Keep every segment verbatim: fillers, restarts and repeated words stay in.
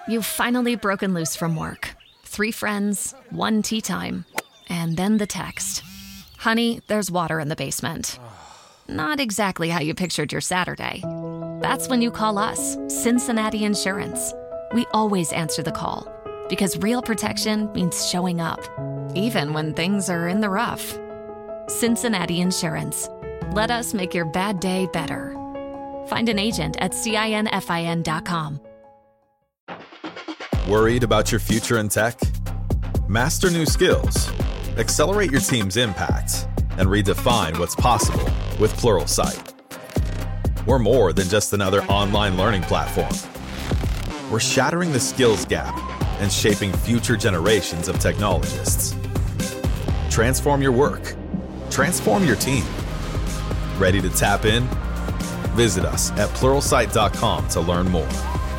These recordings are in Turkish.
You've finally broken loose from work. Three friends, one tea time, and then the text. Honey, there's water in the basement. Not exactly how you pictured your Saturday. That's when you call us, Cincinnati Insurance. We always answer the call because real protection means showing up, even when things are in the rough. Cincinnati Insurance. Let us make your bad day better. Find an agent at cinfin dot com. Worried about your future in tech? Master new skills, accelerate your team's impact, and redefine what's possible with Pluralsight. We're more than just another online learning platform. We're shattering the skills gap and shaping future generations of technologists. Transform your work. Transform your team. Ready to tap in? Visit us at pluralsight dot com to learn more.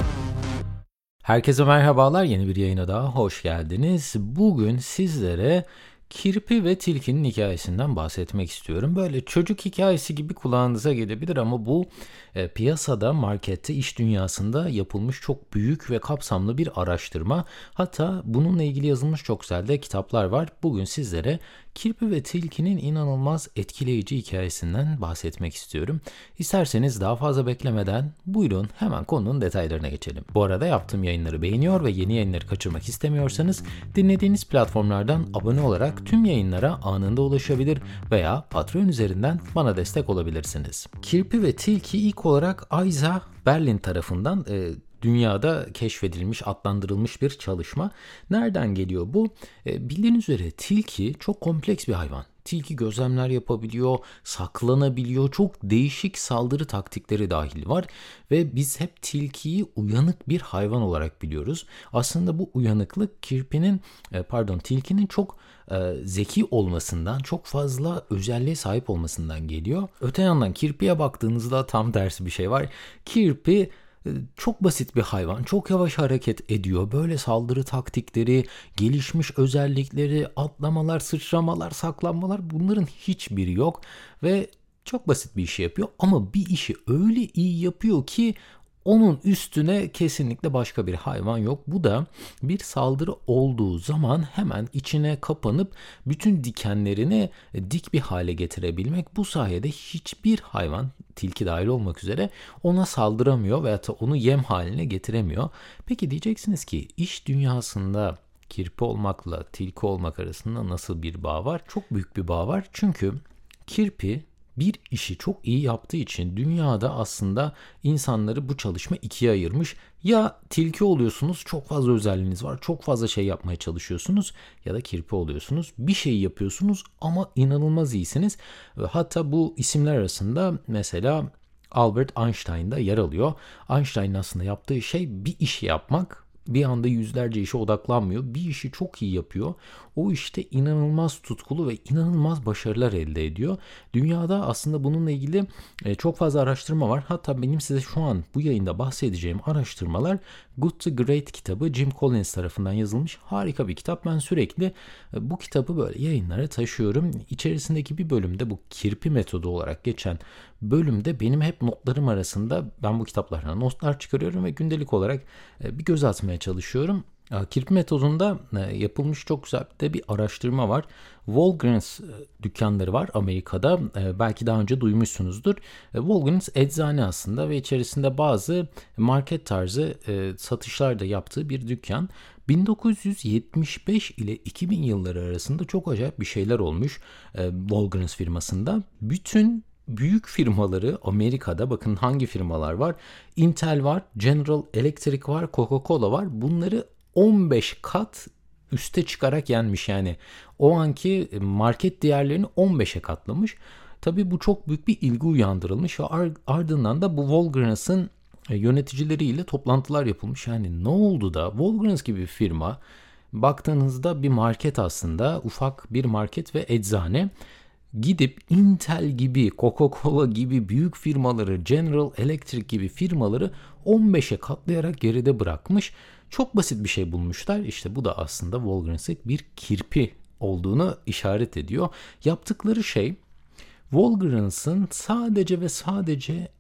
Herkese merhabalar, yeni bir yayına daha hoş geldiniz. Bugün sizlere Kirpi ve Tilkinin hikayesinden bahsetmek istiyorum. Böyle çocuk hikayesi gibi kulağınıza gelebilir ama bu e, piyasada, markette, iş dünyasında yapılmış çok büyük ve kapsamlı bir araştırma. Hatta bununla ilgili yazılmış çok güzel de kitaplar var. Bugün sizlere Kirpi ve Tilkinin inanılmaz etkileyici hikayesinden bahsetmek istiyorum. İsterseniz daha fazla beklemeden buyurun hemen konunun detaylarına geçelim. Bu arada yaptığım yayınları beğeniyor ve yeni yayınları kaçırmak istemiyorsanız dinlediğiniz platformlardan abone olarak tüm yayınlara anında ulaşabilir veya Patreon üzerinden bana destek olabilirsiniz. Kirpi ve Tilki ilk olarak Isaiah Berlin tarafından e, dünyada keşfedilmiş, adlandırılmış bir çalışma. Nereden geliyor bu? E, bildiğiniz üzere tilki çok kompleks bir hayvan. Tilki gözlemler yapabiliyor, saklanabiliyor, çok değişik saldırı taktikleri dahil var ve biz hep tilkiyi uyanık bir hayvan olarak biliyoruz. Aslında bu uyanıklık kirpinin, pardon tilkinin çok e, zeki olmasından, çok fazla özelliğe sahip olmasından geliyor. Öte yandan kirpiye baktığınızda tam tersi bir şey var. Kirpi çok basit bir hayvan, çok yavaş hareket ediyor. Böyle saldırı taktikleri, gelişmiş özellikleri, atlamalar, sıçramalar, saklanmalar bunların hiçbiri yok ve çok basit bir işi yapıyor. Ama bir işi öyle iyi yapıyor ki onun üstüne kesinlikle başka bir hayvan yok. Bu da bir saldırı olduğu zaman hemen içine kapanıp bütün dikenlerini dik bir hale getirebilmek. Bu sayede hiçbir hayvan, tilki dahil olmak üzere, ona saldıramıyor veya da onu yem haline getiremiyor. Peki diyeceksiniz ki iş dünyasında kirpi olmakla tilki olmak arasında nasıl bir bağ var? Çok büyük bir bağ var. Çünkü kirpi bir işi çok iyi yaptığı için dünyada aslında insanları bu çalışma ikiye ayırmış. Ya tilki oluyorsunuz, çok fazla özelliğiniz var, çok fazla şey yapmaya çalışıyorsunuz, ya da kirpi oluyorsunuz, bir şey yapıyorsunuz ama inanılmaz iyisiniz. Hatta bu isimler arasında mesela Albert Einstein da yer alıyor. Einstein'ın aslında yaptığı şey bir işi yapmak. Bir anda yüzlerce işe odaklanmıyor. Bir işi çok iyi yapıyor. O işte inanılmaz tutkulu ve inanılmaz başarılar elde ediyor. Dünyada aslında bununla ilgili çok fazla araştırma var. Hatta benim size şu an bu yayında bahsedeceğim araştırmalar Good to Great kitabı Jim Collins tarafından yazılmış harika bir kitap. Ben sürekli bu kitabı böyle yayınlara taşıyorum. İçerisindeki bir bölümde, bu kirpi metodu olarak geçen bölümde benim hep notlarım arasında ben bu kitaplardan notlar çıkarıyorum ve gündelik olarak bir göz atmaya çalışıyorum. Kirpi metodunda yapılmış çok güzel de bir araştırma var. Walgreens dükkanları var Amerika'da. Belki daha önce duymuşsunuzdur. Walgreens eczane aslında ve içerisinde bazı market tarzı satışlar da yaptığı bir dükkan. bin dokuz yüz yetmiş beş ile iki bin yılları arasında çok acayip bir şeyler olmuş Walgreens firmasında. Bütün büyük firmaları Amerika'da, bakın hangi firmalar var? Intel var, General Electric var, Coca-Cola var. Bunları on beş kat üste çıkarak yenmiş. Yani o anki market değerlerini on beşe katlamış. Tabii bu çok büyük bir ilgi uyandırılmış ve ardından da bu Walgreens'ın yöneticileriyle toplantılar yapılmış. Yani ne oldu da Walgreens gibi bir firma, baktığınızda bir market aslında, ufak bir market ve eczane, gidip Intel gibi, Coca-Cola gibi büyük firmaları, General Electric gibi firmaları on beşe katlayarak geride bırakmış. Çok basit bir şey bulmuşlar. İşte bu da aslında Walgreens'in bir kirpi olduğunu işaret ediyor. Yaptıkları şey, Walgreens'ın sadece ve sadece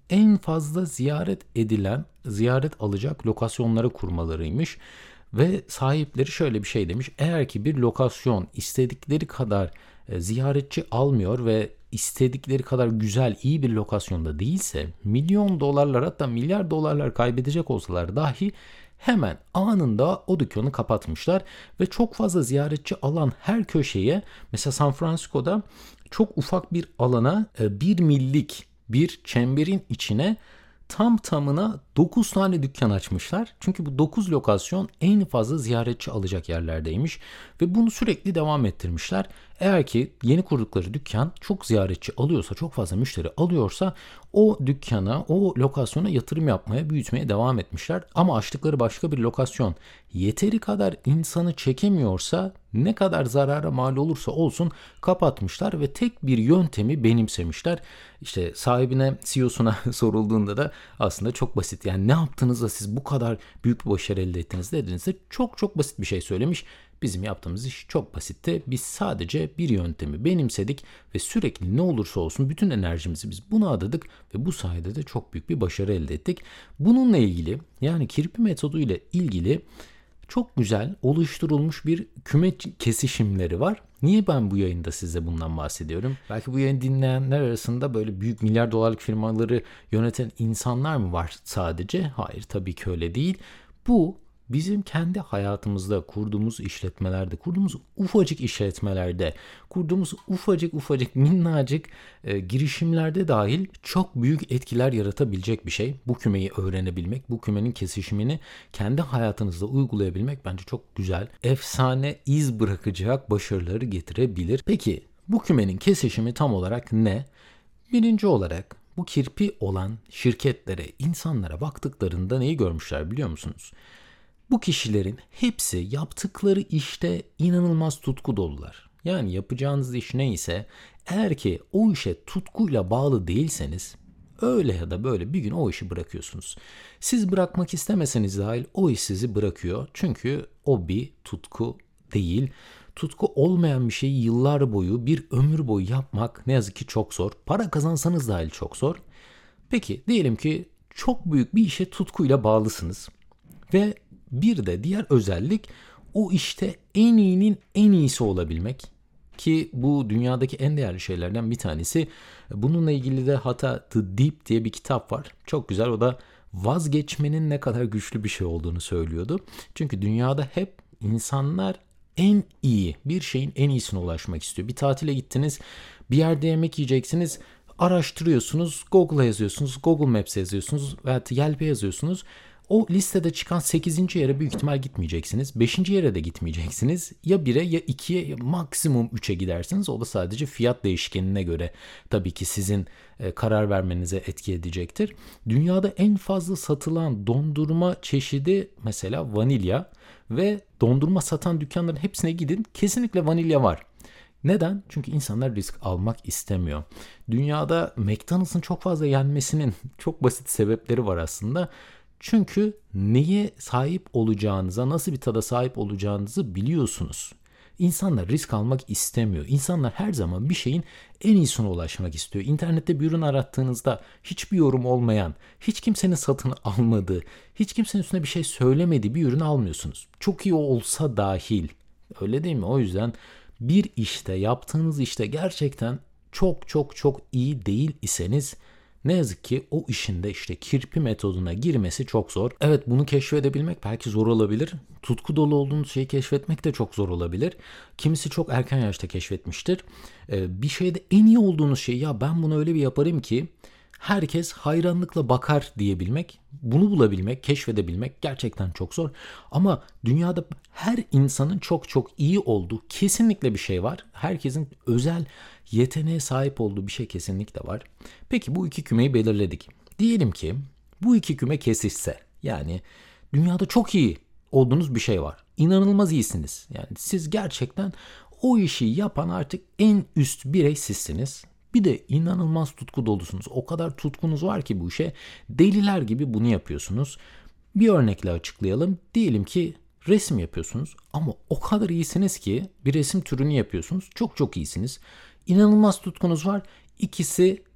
en fazla ziyaret edilen, ziyaret alacak lokasyonları kurmalarıymış. Ve sahipleri şöyle bir şey demiş: eğer ki bir lokasyon istedikleri kadar e, ziyaretçi almıyor ve istedikleri kadar güzel, iyi bir lokasyonda değilse, milyon dolarlar hatta milyar dolarlar kaybedecek olsalar dahi hemen anında o dükkanı kapatmışlar. Ve çok fazla ziyaretçi alan her köşeye, mesela San Francisco'da çok ufak bir alana e, bir millik bir çemberin içine tam tamına dokuz tane dükkan açmışlar. Çünkü bu dokuz lokasyon en fazla ziyaretçi alacak yerlerdeymiş ve bunu sürekli devam ettirmişler. Eğer ki yeni kurdukları dükkan çok ziyaretçi alıyorsa, çok fazla müşteri alıyorsa o dükkana, o lokasyona yatırım yapmaya, büyütmeye devam etmişler. Ama açtıkları başka bir lokasyon yeteri kadar insanı çekemiyorsa, ne kadar zarara mal olursa olsun kapatmışlar ve tek bir yöntemi benimsemişler. İşte sahibine, C E O'suna sorulduğunda da aslında çok basit. Yani ne yaptınız da siz bu kadar büyük bir başarı elde ettiniz dediğinizde çok çok basit bir şey söylemiş. Bizim yaptığımız iş çok basitti. Biz sadece bir yöntemi benimsedik ve sürekli ne olursa olsun bütün enerjimizi biz buna adadık ve bu sayede de çok büyük bir başarı elde ettik. Bununla ilgili, yani kirpi metodu ile ilgili çok güzel oluşturulmuş bir küme kesişimleri var. Niye ben bu yayında size bundan bahsediyorum? Belki bu yayını dinleyenler arasında böyle büyük milyar dolarlık firmaları yöneten insanlar mı var sadece? Hayır, tabii ki öyle değil. Bu bizim kendi hayatımızda kurduğumuz işletmelerde, kurduğumuz ufacık işletmelerde, kurduğumuz ufacık ufacık minnacık e, girişimlerde dahil çok büyük etkiler yaratabilecek bir şey. Bu kümeyi öğrenebilmek, bu kümenin kesişimini kendi hayatınızda uygulayabilmek bence çok güzel, efsane iz bırakacak başarıları getirebilir. Peki bu kümenin kesişimi tam olarak ne? Birinci olarak bu kirpi olan şirketlere, insanlara baktıklarında neyi görmüşler biliyor musunuz? Bu kişilerin hepsi yaptıkları işte inanılmaz tutku dolular. Yani yapacağınız iş neyse, eğer ki o işe tutkuyla bağlı değilseniz öyle ya da böyle bir gün o işi bırakıyorsunuz. Siz bırakmak istemeseniz dahil o iş sizi bırakıyor. Çünkü o bir tutku değil. Tutku olmayan bir şeyi yıllar boyu, bir ömür boyu yapmak ne yazık ki çok zor. Para kazansanız dahil çok zor. Peki diyelim ki çok büyük bir işe tutkuyla bağlısınız ve bir de diğer özellik o işte en iyinin en iyisi olabilmek, ki bu dünyadaki en değerli şeylerden bir tanesi. Bununla ilgili de hatta The Deep diye bir kitap var. Çok güzel, o da vazgeçmenin ne kadar güçlü bir şey olduğunu söylüyordu. Çünkü dünyada hep insanlar en iyi, bir şeyin en iyisine ulaşmak istiyor. Bir tatile gittiniz, bir yerde yemek yiyeceksiniz, araştırıyorsunuz, Google'a yazıyorsunuz, Google Maps'e yazıyorsunuz veya Yelp'e yazıyorsunuz. O listede çıkan sekizinci yere büyük ihtimal gitmeyeceksiniz. beşinci yere de gitmeyeceksiniz. Ya bire ya ikiye ya maksimum üçe gidersiniz. O da sadece fiyat değişkenine göre tabii ki sizin e, karar vermenize etki edecektir. Dünyada en fazla satılan dondurma çeşidi mesela vanilya ve dondurma satan dükkanların hepsine gidin, kesinlikle vanilya var. Neden? Çünkü insanlar risk almak istemiyor. Dünyada McDonald's'ın çok fazla yenmesinin çok basit sebepleri var aslında. Çünkü neye sahip olacağınıza, nasıl bir tada sahip olacağınızı biliyorsunuz. İnsanlar risk almak istemiyor. İnsanlar her zaman bir şeyin en iyisine ulaşmak istiyor. İnternette bir ürün arattığınızda hiçbir yorum olmayan, hiç kimsenin satın almadığı, hiç kimsenin üstüne bir şey söylemediği bir ürün almıyorsunuz. Çok iyi olsa dahil. Öyle değil mi? O yüzden bir işte, yaptığınız işte gerçekten çok çok çok iyi değil iseniz ne yazık ki o işin de işte kirpi metoduna girmesi çok zor. Evet, bunu keşfedebilmek belki zor olabilir. Tutku dolu olduğunuz şeyi keşfetmek de çok zor olabilir. Kimisi çok erken yaşta keşfetmiştir. Ee, bir şeyde en iyi olduğunuz şey, ya ben bunu öyle bir yaparım ki herkes hayranlıkla bakar diyebilmek, bunu bulabilmek, keşfedebilmek gerçekten çok zor. Ama dünyada her insanın çok çok iyi olduğu kesinlikle bir şey var. Herkesin özel yeteneğe sahip olduğu bir şey kesinlikle var. Peki bu iki kümeyi belirledik. Diyelim ki bu iki küme kesişse, yani dünyada çok iyi olduğunuz bir şey var. İnanılmaz iyisiniz. Yani siz gerçekten o işi yapan artık en üst birey sizsiniz. Bir de inanılmaz tutku dolusunuz. O kadar tutkunuz var ki bu işe, deliler gibi bunu yapıyorsunuz. Bir örnekle açıklayalım. Diyelim ki resim yapıyorsunuz ama o kadar iyisiniz ki bir resim türünü yapıyorsunuz. Çok çok iyisiniz. İnanılmaz tutkunuz var. İkisi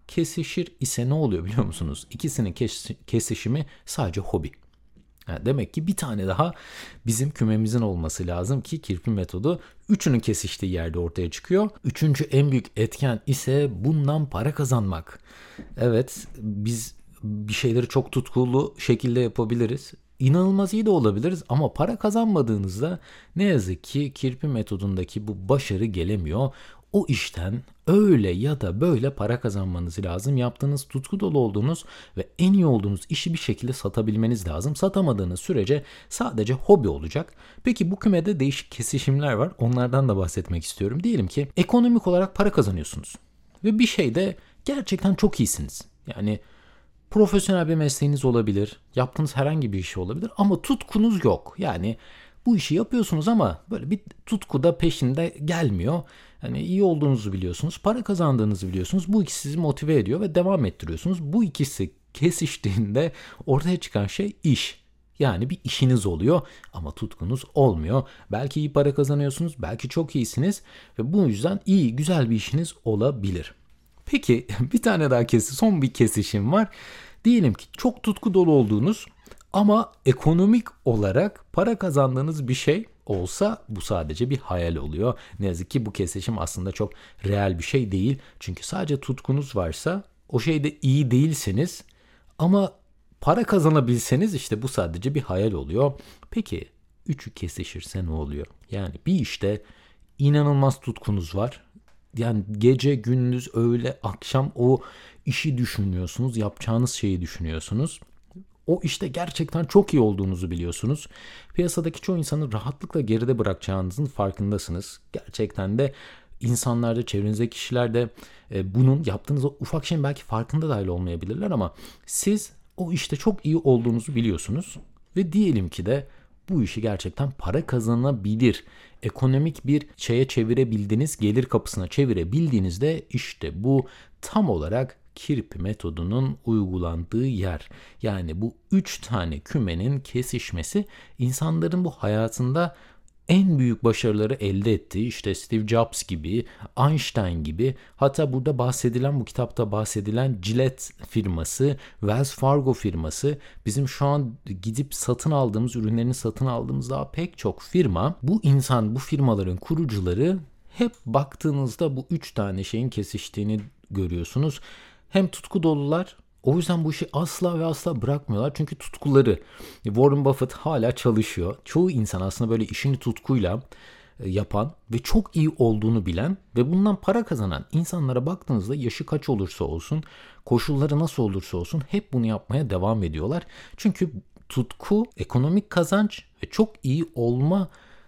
kesişir ise ne oluyor biliyor musunuz? İkisinin kes- kesişimi sadece hobi. Yani demek ki bir tane daha bizim kümemizin olması lazım ki kirpi metodu üçünün kesiştiği yerde ortaya çıkıyor. Üçüncü en büyük etken ise bundan para kazanmak. Evet, biz bir şeyleri çok tutkulu şekilde yapabiliriz. İnanılmaz iyi de olabiliriz ama para kazanmadığınızda ne yazık ki kirpi metodundaki bu başarı gelemiyor. O işten öyle ya da böyle para kazanmanız lazım. Yaptığınız, tutku dolu olduğunuz ve en iyi olduğunuz işi bir şekilde satabilmeniz lazım. Satamadığınız sürece sadece hobi olacak. Peki bu kümede değişik kesişimler var. Onlardan da bahsetmek istiyorum. Diyelim ki ekonomik olarak para kazanıyorsunuz ve bir şeyde gerçekten çok iyisiniz. Yani profesyonel bir mesleğiniz olabilir, yaptığınız herhangi bir iş olabilir ama tutkunuz yok. Yani bu işi yapıyorsunuz ama böyle bir tutku da peşinde gelmiyor. Hani iyi olduğunuzu biliyorsunuz, para kazandığınızı biliyorsunuz. Bu ikisi sizi motive ediyor ve devam ettiriyorsunuz. Bu ikisi kesiştiğinde ortaya çıkan şey iş. Yani bir işiniz oluyor ama tutkunuz olmuyor. Belki iyi para kazanıyorsunuz, belki çok iyisiniz ve bu yüzden iyi, güzel bir işiniz olabilir. Peki bir tane daha kesin, son bir kesişim var. Diyelim ki çok tutku dolu olduğunuz ama ekonomik olarak para kazandığınız bir şey olsa bu sadece bir hayal oluyor. Ne yazık ki bu kesişim aslında çok real bir şey değil. Çünkü sadece tutkunuz varsa o şeyde iyi değilseniz ama para kazanabilseniz işte bu sadece bir hayal oluyor. Peki üçü kesişirse ne oluyor? Yani bir işte inanılmaz tutkunuz var. Yani gece, gündüz, öğle, akşam o işi düşünüyorsunuz, yapacağınız şeyi düşünüyorsunuz. O işte gerçekten çok iyi olduğunuzu biliyorsunuz. Piyasadaki çoğu insanı rahatlıkla geride bırakacağınızın farkındasınız. Gerçekten de insanlarda, çevrenizdeki kişiler de e, bunun yaptığınız o ufak şeyin belki farkında dahil olmayabilirler ama siz o işte çok iyi olduğunuzu biliyorsunuz. Ve diyelim ki de bu işi gerçekten para kazanabilir, ekonomik bir şeye çevirebildiniz, gelir kapısına çevirebildiğinizde işte bu tam olarak kirpi metodunun uygulandığı yer. Yani bu üç tane kümenin kesişmesi insanların bu hayatında en büyük başarıları elde ettiği, işte Steve Jobs gibi, Einstein gibi, hatta burada bahsedilen, bu kitapta bahsedilen Gillette firması, Wells Fargo firması, bizim şu an gidip satın aldığımız, ürünlerini satın aldığımız daha pek çok firma, bu insan, bu firmaların kurucuları hep baktığınızda bu üç tane şeyin kesiştiğini görüyorsunuz. Hem tutku dolular, o yüzden bu işi asla ve asla bırakmıyorlar. Çünkü tutkuları, Warren Buffett hala çalışıyor. Çoğu insan aslında böyle işini tutkuyla yapan ve çok iyi olduğunu bilen ve bundan para kazanan insanlara baktığınızda yaşı kaç olursa olsun, koşulları nasıl olursa olsun hep bunu yapmaya devam ediyorlar. Çünkü tutku, ekonomik kazanç ve çok iyi olma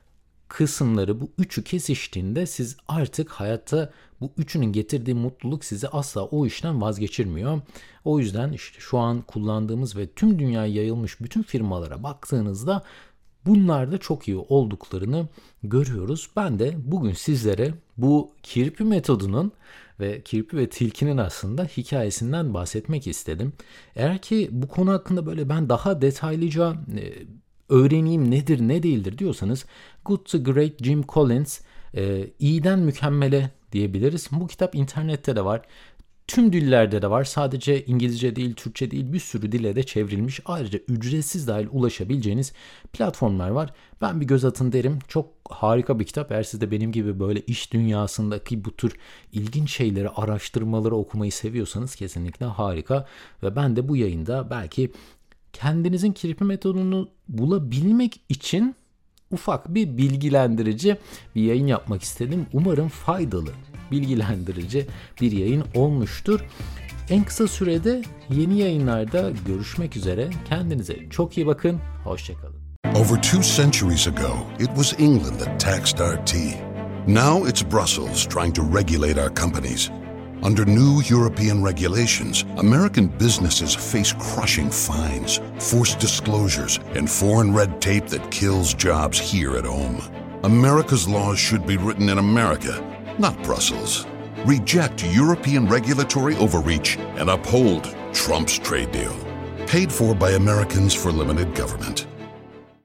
kısımları, bu üçü kesiştiğinde siz artık hayatta bu üçünün getirdiği mutluluk sizi asla o işten vazgeçirmiyor. O yüzden işte şu an kullandığımız ve tüm dünyaya yayılmış bütün firmalara baktığınızda bunlarda çok iyi olduklarını görüyoruz. Ben de bugün sizlere bu kirpi metodunun ve kirpi ve tilkinin aslında hikayesinden bahsetmek istedim. Eğer ki bu konu hakkında böyle ben daha detaylıca e, öğreneyim nedir ne değildir diyorsanız Good to Great Jim Collins, e, iyiden mükemmele diyebiliriz. Bu kitap internette de var. Tüm dillerde de var. Sadece İngilizce değil, Türkçe değil, bir sürü dile de çevrilmiş. Ayrıca ücretsiz dahil ulaşabileceğiniz platformlar var. Ben bir göz atın derim. Çok harika bir kitap. Eğer siz de benim gibi böyle iş dünyasındaki bu tür ilginç şeyleri, araştırmaları okumayı seviyorsanız kesinlikle harika. Ve ben de bu yayında belki kendinizin kirpi metodunu bulabilmek için ufak bir bilgilendirici bir yayın yapmak istedim. Umarım faydalı, bilgilendirici bir yayın olmuştur. En kısa sürede yeni yayınlarda görüşmek üzere. Kendinize çok iyi bakın. Hoşçakalın. Over two centuries ago, it was England that taxed our tea. Now it's Brussels trying to regulate our companies. Under new European regulations, American businesses face crushing fines, forced disclosures, and foreign red tape that kills jobs here at home. America's laws should be written in America, not Brussels. Reject European regulatory overreach and uphold Trump's trade deal. Paid for by Americans for limited government.